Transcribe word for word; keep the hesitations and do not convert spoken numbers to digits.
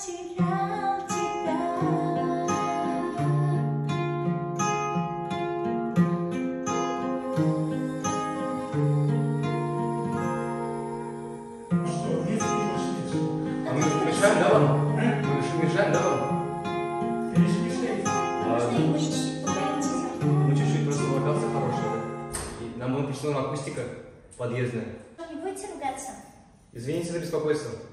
потерял тебя. Что, нет, не сидите. А мы мешаем, да, вам? Мы мешаем, да, вам? Пересмешайте. Можно его чуть-чуть покорректировать? Мы чуть-чуть просто локация хорошая. И нам будет почему акустика подъездная. Не будете ругаться? Извините за беспокойство.